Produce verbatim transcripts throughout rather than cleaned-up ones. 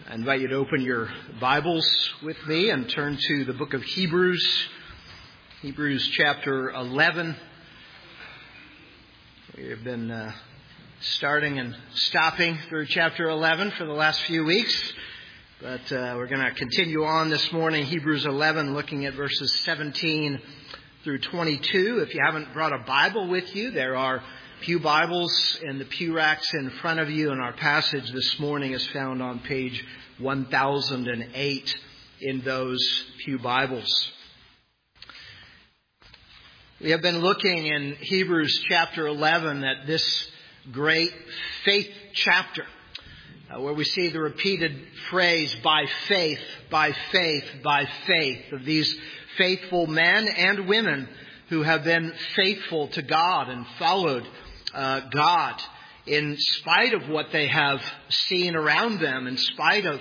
I invite you to open your Bibles with me and turn to the book of Hebrews, Hebrews chapter eleven. We have been uh, starting and stopping through chapter eleven for the last few weeks, but uh, we're going to continue on this morning, Hebrews eleven, looking at verses seventeen through twenty-two. If you haven't brought a Bible with you, there are pew Bibles in the pew racks in front of you, and our passage this morning is found on page one thousand eight in those pew Bibles. We have been looking in Hebrews chapter eleven at this great faith chapter, uh, where we see the repeated phrase, by faith, by faith, by faith, of these faithful men and women who have been faithful to God and followed Uh, God in spite of what they have seen around them, in spite of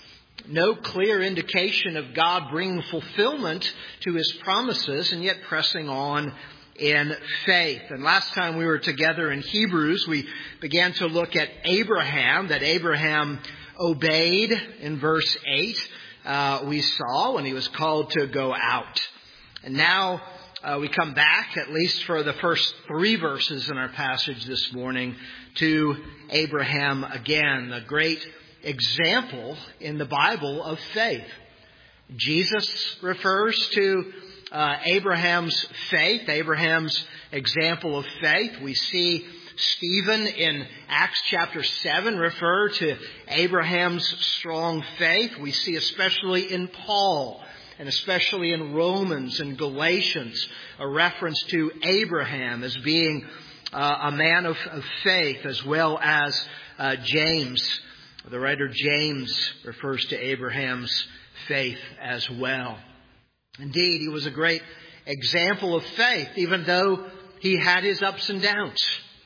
no clear indication of God bringing fulfillment to His promises, and yet pressing on in faith. And last time we were together in Hebrews, we began to look at Abraham, that Abraham obeyed in verse eight, uh, we saw when he was called to go out. And now Uh, we come back, at least for the first three verses in our passage this morning, to Abraham again, a great example in the Bible of faith. Jesus refers to uh, Abraham's faith, Abraham's example of faith. We see Stephen in Acts chapter seven refer to Abraham's strong faith. We see especially in Paul, and especially in Romans and Galatians, a reference to Abraham as being uh, a man of, of faith, as well as uh, James. The writer James refers to Abraham's faith as well. Indeed, he was a great example of faith, even though he had his ups and downs,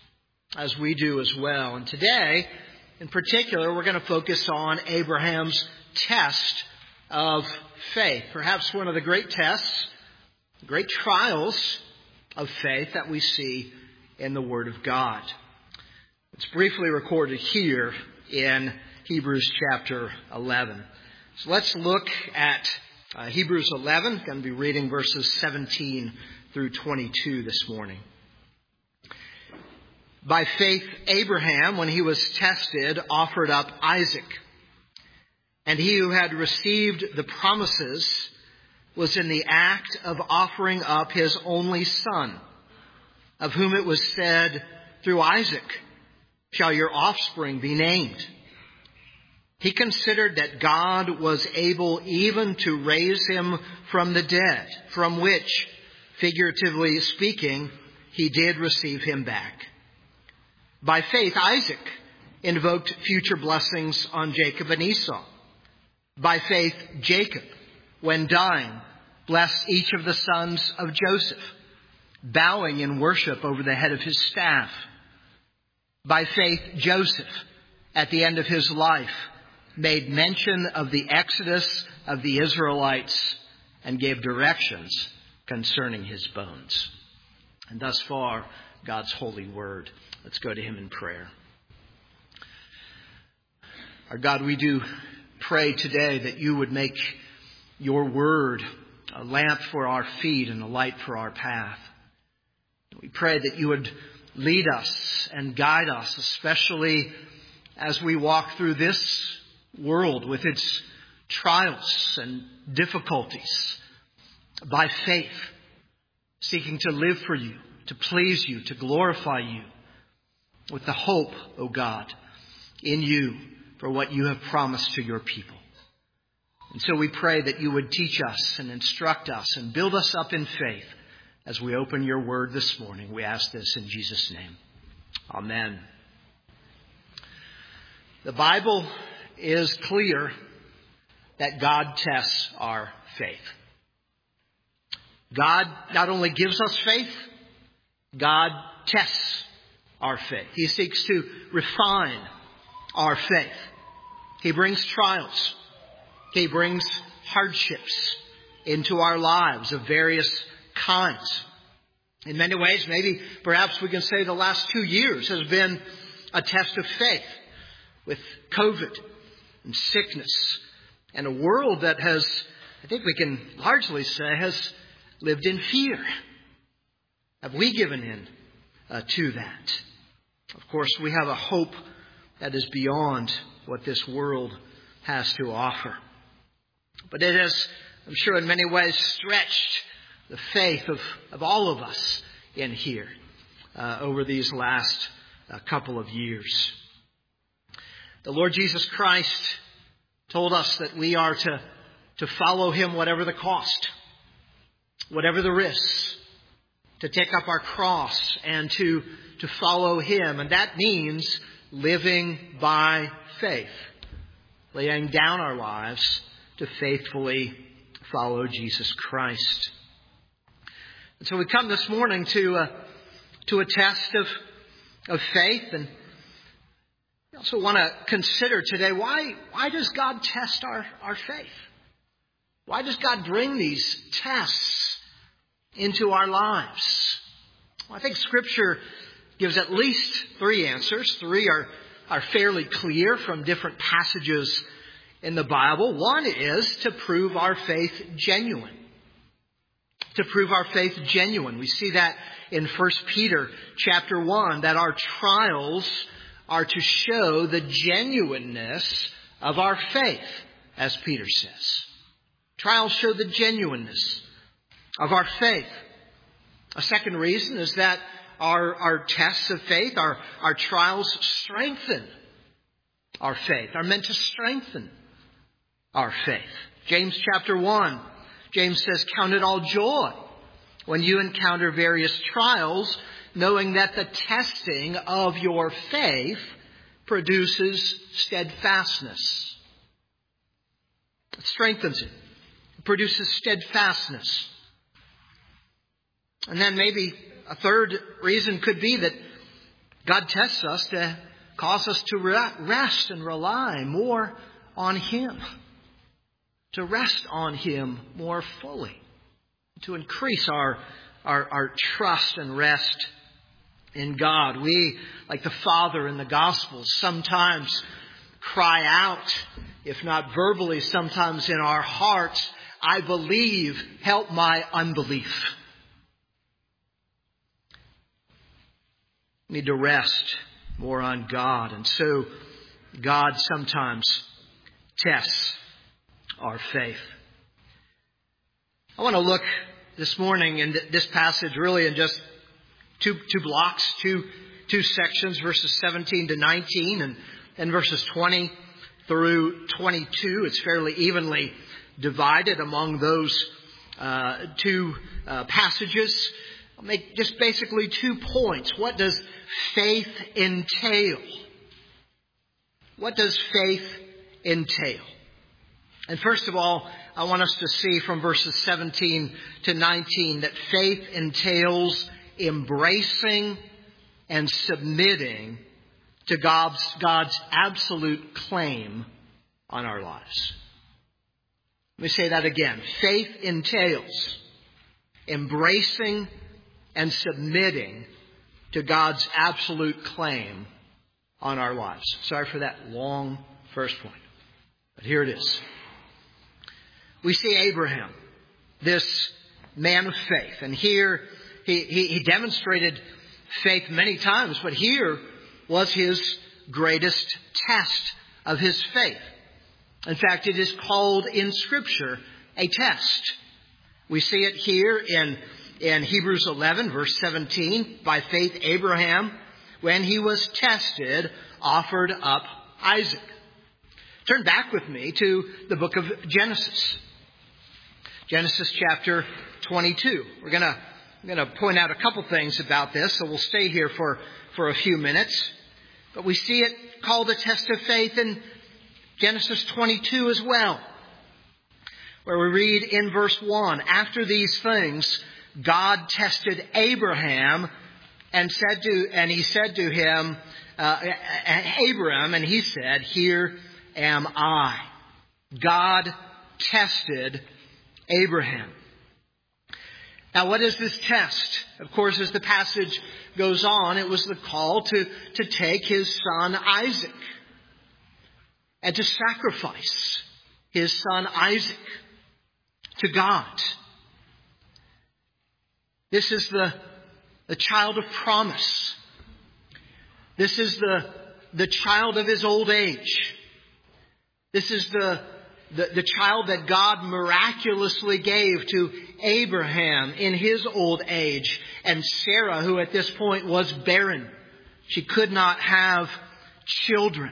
as we do as well. And today, in particular, we're going to focus on Abraham's test of faith. Perhaps one of the great tests, great trials of faith that we see in the Word of God. It's briefly recorded here in Hebrews chapter eleven. So let's look at uh, Hebrews eleven. I'm going to be reading verses seventeen through twenty-two this morning. By faith, Abraham, when he was tested, offered up Isaac. And he who had received the promises was in the act of offering up his only son, of whom it was said, through Isaac shall your offspring be named. He considered that God was able even to raise him from the dead, from which, figuratively speaking, he did receive him back. By faith, Isaac invoked future blessings on Jacob and Esau. By faith, Jacob, when dying, blessed each of the sons of Joseph, bowing in worship over the head of his staff. By faith, Joseph, at the end of his life, made mention of the exodus of the Israelites and gave directions concerning his bones. And thus far, God's holy word. Let's go to Him in prayer. Our God, we do pray today that you would make your word a lamp for our feet and a light for our path. We pray that you would lead us and guide us, especially as we walk through this world with its trials and difficulties, by faith, seeking to live for you, to please you, to glorify you, with the hope, O God, in you, for what you have promised to your people. And so we pray that you would teach us and instruct us and build us up in faith as we open your word this morning. We ask this in Jesus' name. Amen. The Bible is clear that God tests our faith. God not only gives us faith, God tests our faith. He seeks to refine our faith. He brings trials. He brings hardships into our lives of various kinds. In many ways, maybe perhaps we can say the last two years has been a test of faith, with COVID and sickness, and a world that has, I think we can largely say, has lived in fear. Have we given in uh, to that? Of course, we have a hope that is beyond what this world has to offer. But it has, I'm sure, in many ways stretched the faith of, of all of us in here uh, over these last uh, couple of years. The Lord Jesus Christ told us that we are to, to follow Him whatever the cost, whatever the risks, to take up our cross and to, to follow Him. And that means living by faith, laying down our lives to faithfully follow Jesus Christ. And so we come this morning to a, to a test of, of faith. And we also want to consider today, why, why does God test our, our faith? Why does God bring these tests into our lives? Well, I think Scripture gives at least three answers. Three are, are fairly clear from different passages in the Bible. One is to prove our faith genuine. To prove our faith genuine. We see that in First Peter chapter one, that our trials are to show the genuineness of our faith, as Peter says. Trials show the genuineness of our faith. A second reason is that our, our tests of faith, our, our trials strengthen our faith, are meant to strengthen our faith. James chapter one, James says, "Count it all joy when you encounter various trials, knowing that the testing of your faith produces steadfastness." It strengthens it. It produces steadfastness. And then maybe a third reason could be that God tests us to cause us to rest and rely more on Him. To rest on Him more fully. To increase our, our, our trust and rest in God. We, like the Father in the Gospels, sometimes cry out, if not verbally, sometimes in our hearts, "I believe, help my unbelief." We need to rest more on God. And so God sometimes tests our faith. I want to look this morning in this passage really in just two two blocks, two two sections, verses seventeen to nineteen and, and verses twenty through twenty-two. It's fairly evenly divided among those uh, two uh, passages. I'll make just basically two points. What does faith entail? What does faith entail? And first of all, I want us to see from verses seventeen to nineteen that faith entails embracing and submitting to God's, God's absolute claim on our lives. Let me say that again. Faith entails embracing and submitting to God's absolute claim on our lives. Sorry for that long first point, but here it is. We see Abraham, this man of faith. And here he, he, he demonstrated faith many times, but here was his greatest test of his faith. In fact, it is called in Scripture a test. We see it here in, in Hebrews eleven, verse seventeen. By faith, Abraham, when he was tested, offered up Isaac. Turn back with me to the book of Genesis. Genesis chapter twenty-two. We're going to I'm going to point out a couple things about this, so we'll stay here for, for a few minutes. But we see it called a test of faith in Genesis twenty-two as well, where we read in verse one, "After these things, God tested Abraham and said to, and he said to him, uh, Abram, and he said, here am I." God tested Abraham. Now, what is this test? Of course, as the passage goes on, it was the call to, to take his son Isaac. and to sacrifice his son Isaac to God. This is the, the child of promise. This is the, the child of his old age. This is the, the, the child that God miraculously gave to Abraham in his old age. And Sarah, who at this point was barren. She could not have children.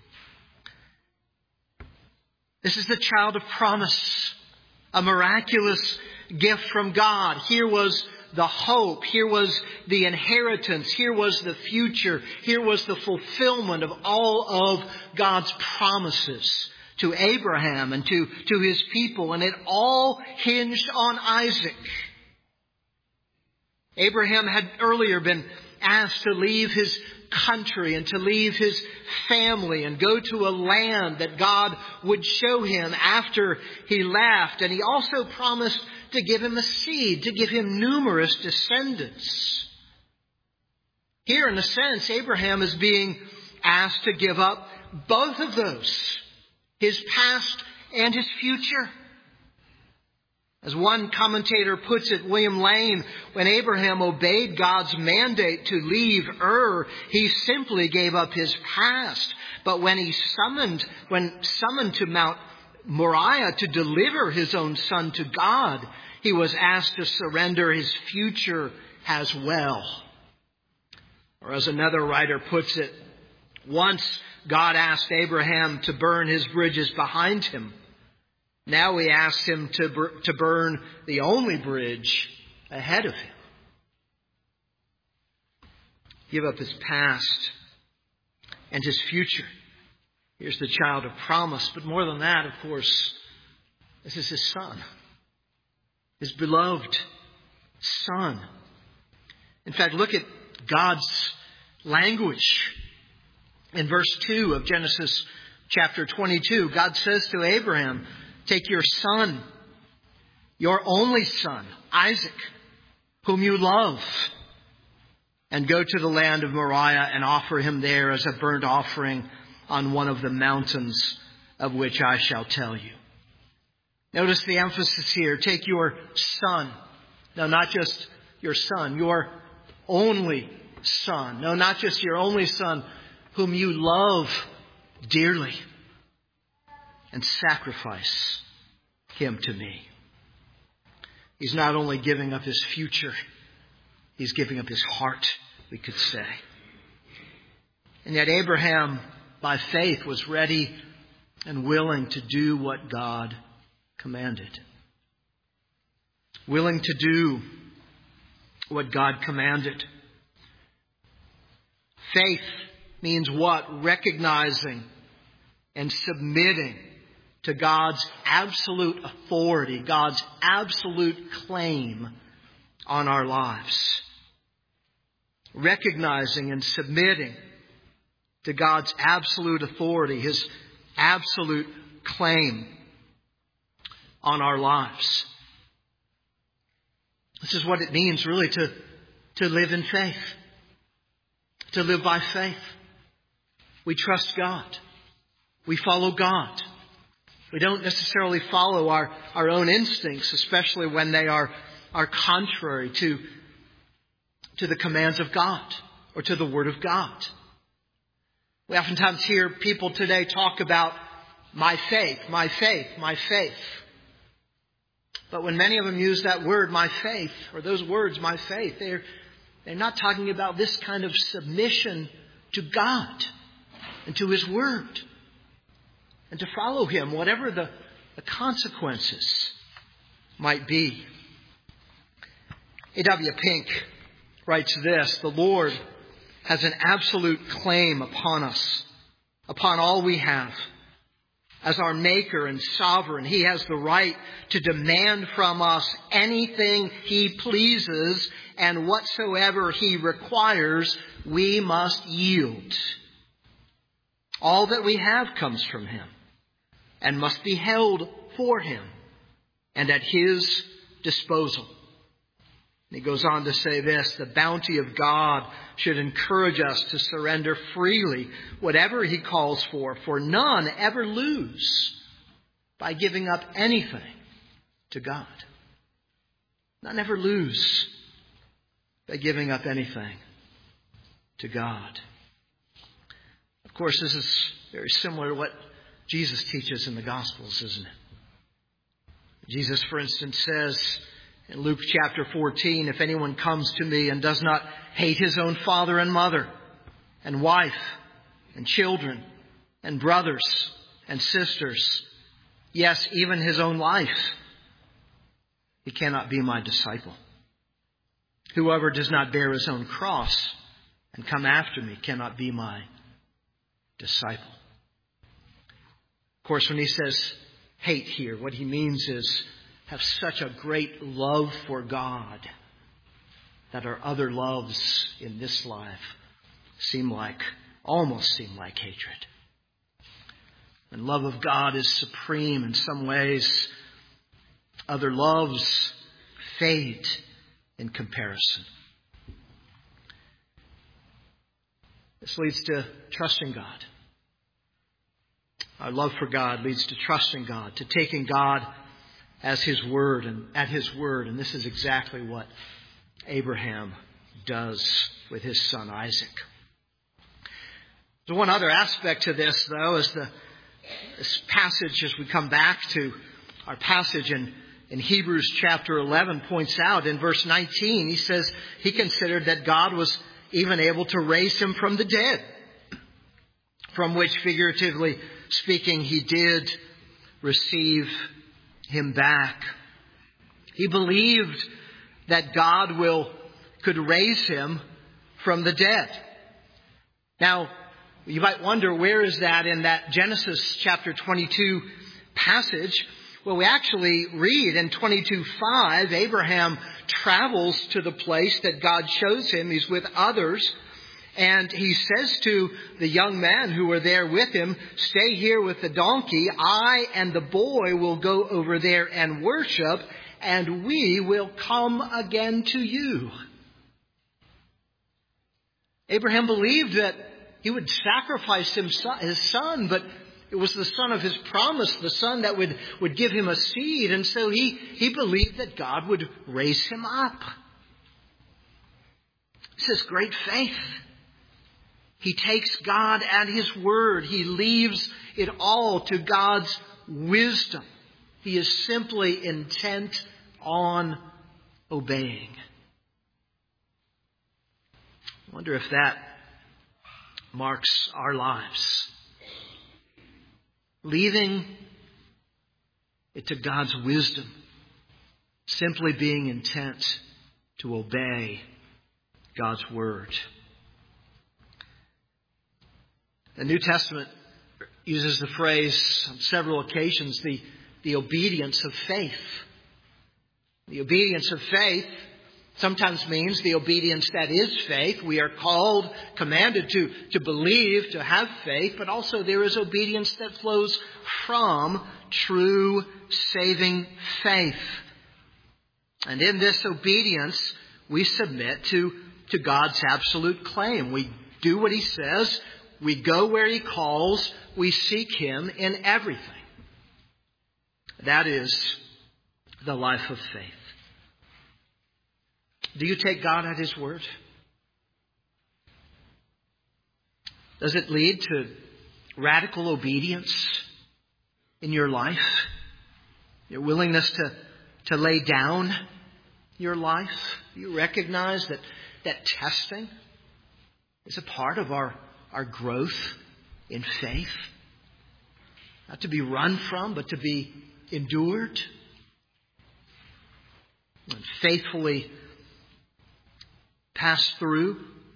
This is the child of promise. A miraculous gift from God. Here was the hope. Here was the inheritance. Here was the future. Here was the fulfillment of all of God's promises to Abraham and to, to his people. And it all hinged on Isaac. Abraham had earlier been asked to leave his country and to leave his family and go to a land that God would show him after he left. And he also promised to give him a seed, to give him numerous descendants. Here, in a sense, Abraham is being asked to give up both of those, his past and his future. As one commentator puts it, William Lane, when Abraham obeyed God's mandate to leave Ur, he simply gave up his past. But when he summoned, when summoned to Mount Moriah to deliver his own son to God, he was asked to surrender his future as well. Or as another writer puts it, once God asked Abraham to burn his bridges behind him. Now he asks him to, to burn the only bridge ahead of him. Give up his past and his future. Here's the child of promise. But more than that, of course, this is his son. His beloved son. In fact, look at God's language. In verse two of Genesis chapter twenty-two, God says to Abraham, take your son, your only son, Isaac, whom you love, and go to the land of Moriah and offer him there as a burnt offering on one of the mountains of which I shall tell you. Notice the emphasis here. Take your son. No, not just your son, your only son. No, not just your only son, whom you love dearly, and sacrifice him to me. He's not only giving up his future, he's giving up his heart, we could say. And yet Abraham, by faith, was ready and willing to do what God commanded. Willing to do what God commanded. Faith means what? Recognizing and submitting to God's absolute authority, God's absolute claim on our lives. Recognizing and submitting to God's absolute authority, His absolute claim on our lives. This is what it means really to, to live in faith. To live by faith. We trust God. We follow God. We don't necessarily follow our, our own instincts, especially when they are, are contrary to, to the commands of God or to the Word of God. We oftentimes hear people today talk about my faith, my faith, my faith. But when many of them use that word, my faith, or those words, my faith, they're, they're not talking about this kind of submission to God and to His Word. And to follow Him, whatever the, the consequences might be. A W Pink writes this, the Lord has an absolute claim upon us, upon all we have. As our Maker and Sovereign, He has the right to demand from us anything He pleases, and whatsoever He requires, we must yield. All that we have comes from Him, and must be held for Him and at His disposal. And he goes on to say this: the bounty of God should encourage us to surrender freely whatever He calls for, for none ever lose by giving up anything to God. None ever lose by giving up anything to God. Of course, this is very similar to what Jesus teaches in the Gospels, isn't it? Jesus, for instance, says in Luke chapter fourteen, if anyone comes to me and does not hate his own father and mother and wife and children and brothers and sisters, yes, even his own life, he cannot be my disciple. Whoever does not bear his own cross and come after me cannot be my disciple. Of course, when he says hate here, what he means is have such a great love for God that our other loves in this life seem like, almost seem like hatred. When love of God is supreme in some ways, other loves fade in comparison. This leads to trusting God. Our love for God leads to trusting God, to taking God as His word and at His word. And this is exactly what Abraham does with his son Isaac. There's one other aspect to this, though, is the this passage, as we come back to our passage in, in Hebrews chapter eleven, points out in verse nineteen, he says he considered that God was even able to raise him from the dead, from which, figuratively speaking, he did receive him back. He believed that God will could raise him from the dead. Now, you might wonder, where is that in that Genesis chapter twenty-two passage? Well, we actually read in twenty-two five, Abraham travels to the place that God shows him. He's with others. And he says to the young men who are there with him, stay here with the donkey. I and the boy will go over there and worship, and we will come again to you. Abraham believed that he would sacrifice his son, but it was the son of his promise, the son that would, would give him a seed. And so he, he believed that God would raise him up. This is great faith. He takes God at His word. He leaves it all to God's wisdom. He is simply intent on obeying. I wonder if that marks our lives. Leaving it to God's wisdom. Simply being intent to obey God's word. The New Testament uses the phrase on several occasions, the, the obedience of faith. The obedience of faith sometimes means the obedience that is faith. We are called, commanded to, to believe, to have faith, but also there is obedience that flows from true saving faith. And in this obedience, we submit to, to God's absolute claim. We do what He says. We go where He calls. We seek Him in everything. That is the life of faith. Do you take God at His word? Does it lead to radical obedience in your life? Your willingness to, to lay down your life? Do you recognize that, that testing is a part of our Our growth in faith? Not to be run from, but to be endured. And faithfully passed through.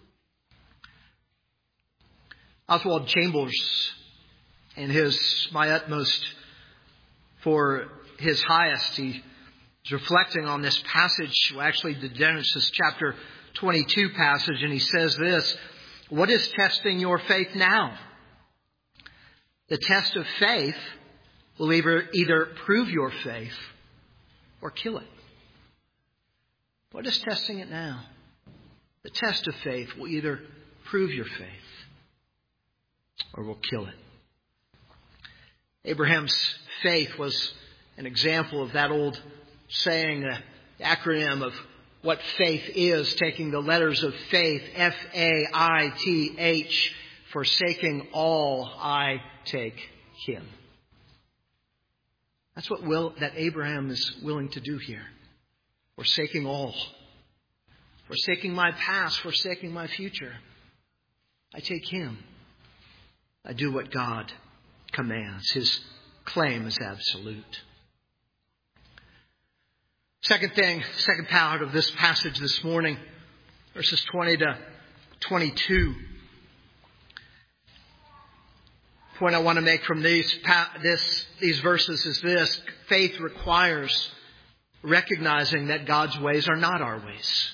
Oswald Chambers, in his My Utmost for His Highest, he is reflecting on this passage, actually the Genesis chapter twenty-two passage, and he says this: what is testing your faith now? The test of faith will either, either prove your faith or kill it. What is testing it now? The test of faith will either prove your faith or will kill it. Abraham's faith was an example of that old saying, the acronym of what faith is, taking the letters of faith, F A I T H, forsaking all, I take him. That's what will, that Abraham is willing to do here. Forsaking all. Forsaking my past, forsaking my future. I take him. I do what God commands. His claim is absolute. Second thing, second part of this passage this morning, verses twenty to twenty-two. The point I want to make from these, this, these verses is this. Faith requires recognizing that God's ways are not our ways.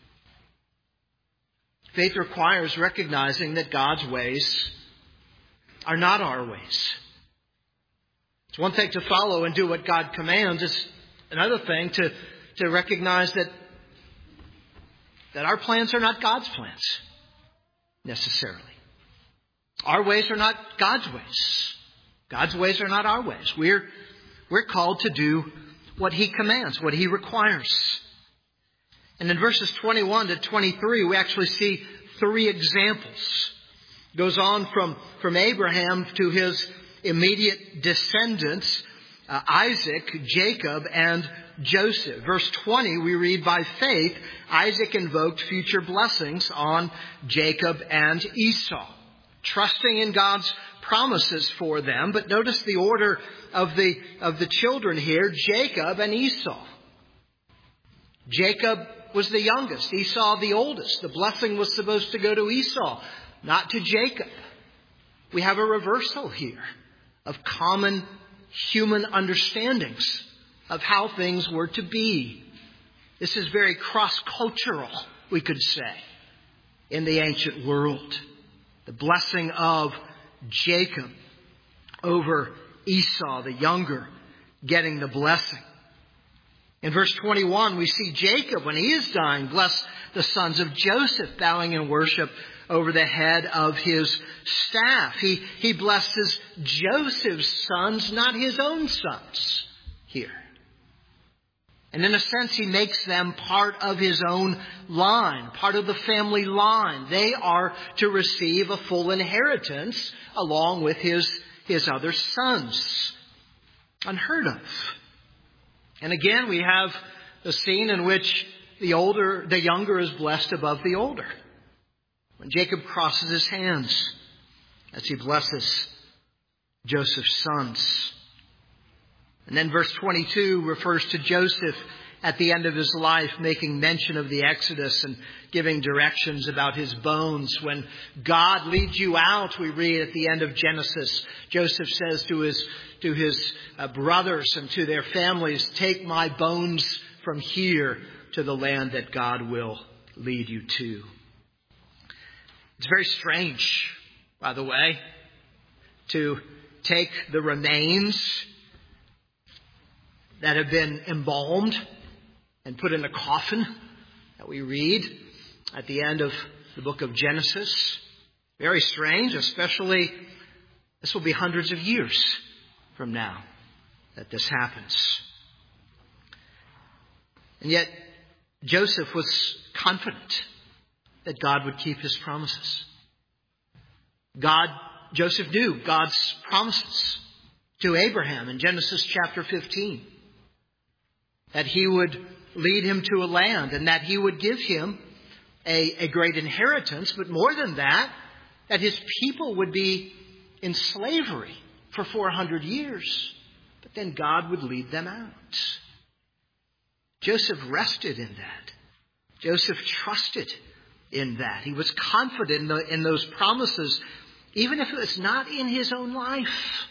Faith requires recognizing that God's ways are not our ways. It's one thing to follow and do what God commands. It's another thing to, to recognize that, that our plans are not God's plans, necessarily. Our ways are not God's ways. God's ways are not our ways. We're, we're called to do what He commands, what He requires. And in verses twenty-one to twenty-three, we actually see three examples. It goes on from, from Abraham to his immediate descendants, uh, Isaac, Jacob, and Joseph. Verse twenty, we read, by faith, Isaac invoked future blessings on Jacob and Esau, trusting in God's promises for them. But notice the order of the, of the children here, Jacob and Esau. Jacob was the youngest, Esau the oldest. The blessing was supposed to go to Esau, not to Jacob. We have a reversal here of common human understandings of how things were to be. This is very cross-cultural, we could say, in the ancient world. The blessing of Jacob over Esau, the younger, getting the blessing. In verse twenty-one, we see Jacob, when he is dying, bless the sons of Joseph, bowing in worship over the head of his staff. He, he blesses Joseph's sons, not his own sons here. And in a sense, he makes them part of his own line, part of the family line. They are to receive a full inheritance along with his, his other sons. Unheard of. And again, we have the scene in which the older, the younger is blessed above the older. When Jacob crosses his hands as he blesses Joseph's sons. And then verse twenty-two refers to Joseph at the end of his life, making mention of the Exodus and giving directions about his bones. When God leads you out, we read at the end of Genesis, Joseph says to his, to his uh, brothers and to their families, take my bones from here to the land that God will lead you to. It's very strange, by the way, to take the remains that have been embalmed and put in a coffin that we read at the end of the book of Genesis. Very strange, especially this will be hundreds of years from now that this happens. And yet Joseph was confident that God would keep his promises. God, Joseph knew God's promises to Abraham in Genesis chapter fifteen. That he would lead him to a land and that he would give him a, a great inheritance. But more than that, that his people would be in slavery for four hundred years. But then God would lead them out. Joseph rested in that. Joseph trusted in that. He was confident in, the, in those promises, even if it was not in his own life.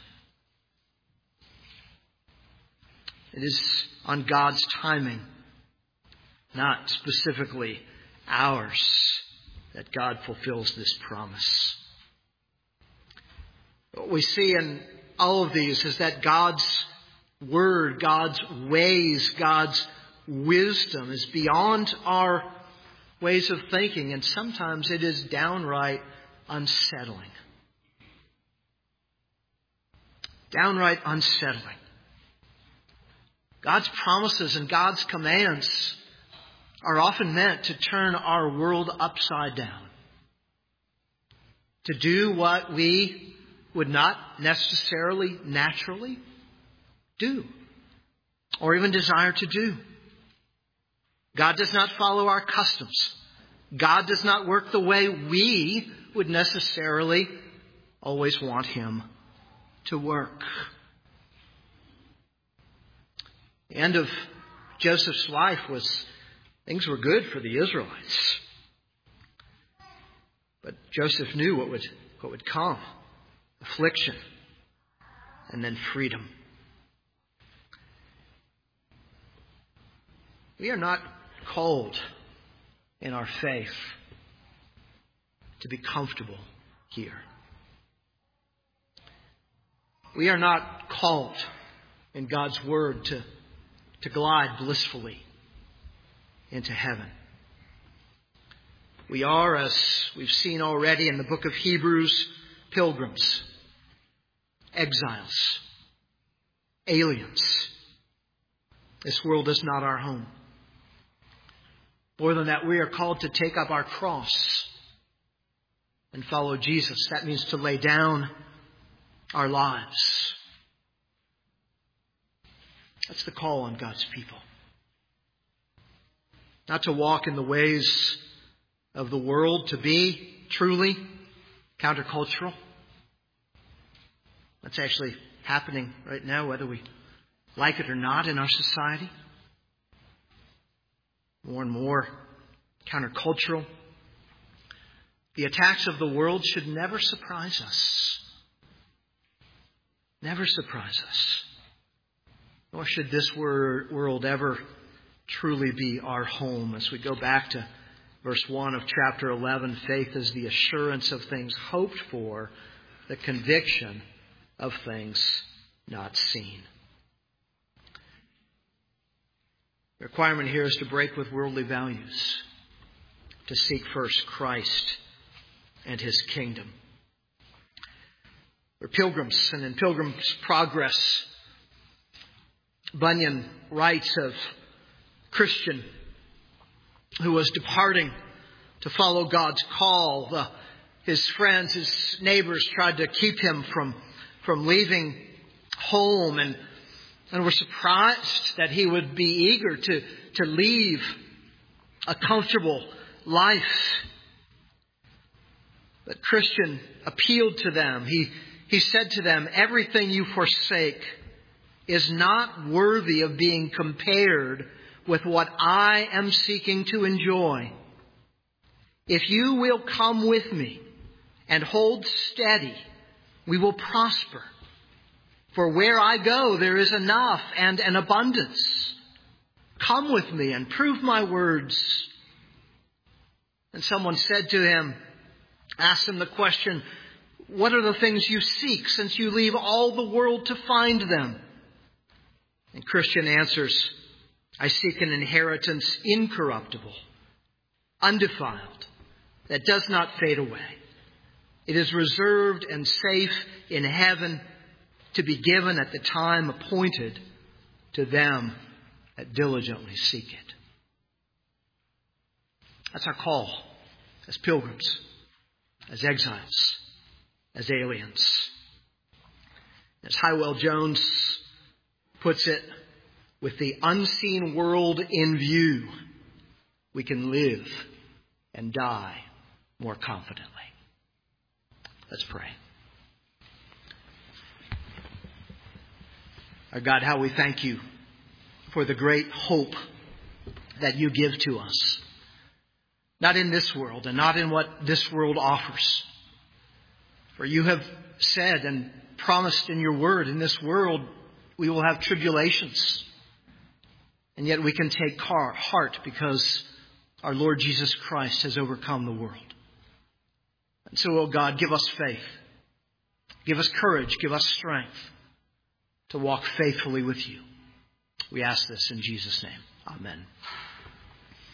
It is on God's timing, not specifically ours, that God fulfills this promise. What we see in all of these is that God's word, God's ways, God's wisdom is beyond our ways of thinking, and sometimes it is downright unsettling. Downright unsettling. God's promises and God's commands are often meant to turn our world upside down. To do what we would not necessarily naturally do or even desire to do. God does not follow our customs. God does not work the way we would necessarily always want Him to work. The end of Joseph's life was, things were good for the Israelites. But Joseph knew what would, what would come. Affliction. And then freedom. We are not called in our faith to be comfortable here. We are not called in God's Word to, to glide blissfully into heaven. We are, as we've seen already in the book of Hebrews, pilgrims, exiles, aliens. This world is not our home. More than that, we are called to take up our cross and follow Jesus. That means to lay down our lives. That's the call on God's people. Not to walk in the ways of the world, to be truly countercultural. That's actually happening right now, whether we like it or not in our society. More and more countercultural. The attacks of the world should never surprise us. Never surprise us. Nor should this world ever truly be our home. As we go back to verse one of chapter eleven, faith is the assurance of things hoped for, the conviction of things not seen. The requirement here is to break with worldly values, to seek first Christ and His kingdom. We're pilgrims, and in Pilgrim's Progress, Bunyan writes of Christian who was departing to follow God's call. The, his friends, his neighbors tried to keep him from, from leaving home, and, and were surprised that he would be eager to, to leave a comfortable life. But Christian appealed to them. He, he said to them, "Everything you forsake is not worthy of being compared with what I am seeking to enjoy. If you will come with me and hold steady, we will prosper. For where I go, there is enough and an abundance. Come with me and prove my words." And someone said to him, asked him the question, "What are the things you seek, since you leave all the world to find them?" And Christian answers, "I seek an inheritance incorruptible, undefiled, that does not fade away. It is reserved and safe in heaven, to be given at the time appointed to them that diligently seek it." That's our call as pilgrims, as exiles, as aliens. As Hywell Jones puts it, with the unseen world in view, we can live and die more confidently. Let's pray. Our God, how we thank you for the great hope that you give to us. Not in this world and not in what this world offers. For you have said and promised in your word, in this world we will have tribulations. And yet we can take heart because our Lord Jesus Christ has overcome the world. And so, oh God, give us faith. Give us courage. Give us strength to walk faithfully with you. We ask this in Jesus' name. Amen.